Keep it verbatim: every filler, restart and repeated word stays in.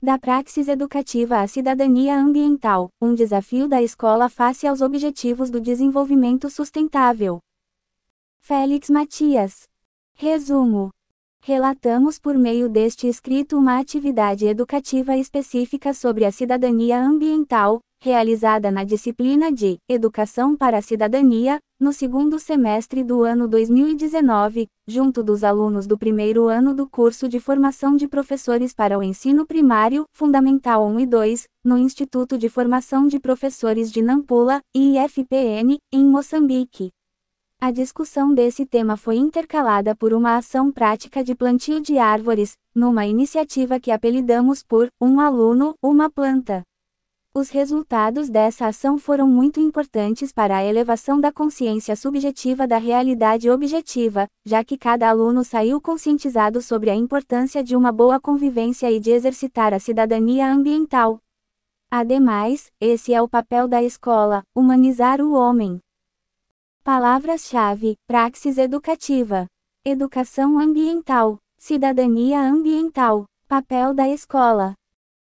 Da praxis educativa à cidadania ambiental, um desafio da escola face aos objetivos do desenvolvimento sustentável. Félix Matias. Resumo. Relatamos por meio deste escrito uma atividade educativa específica sobre a cidadania ambiental, realizada na disciplina de Educação para a Cidadania, no segundo semestre do ano dois mil e dezenove, junto dos alunos do primeiro ano do curso de formação de professores para o ensino primário, Fundamental um e dois, no Instituto de Formação de Professores de Nampula, I F P N, em Moçambique. A discussão desse tema foi intercalada por uma ação prática de plantio de árvores, numa iniciativa que apelidamos por Um Aluno, Uma Planta. Os resultados dessa ação foram muito importantes para a elevação da consciência subjetiva da realidade objetiva, já que cada aluno saiu conscientizado sobre a importância de uma boa convivência e de exercitar a cidadania ambiental. Ademais, esse é o papel da escola: humanizar o homem. Palavras-chave: praxis educativa, educação ambiental, cidadania ambiental, papel da escola.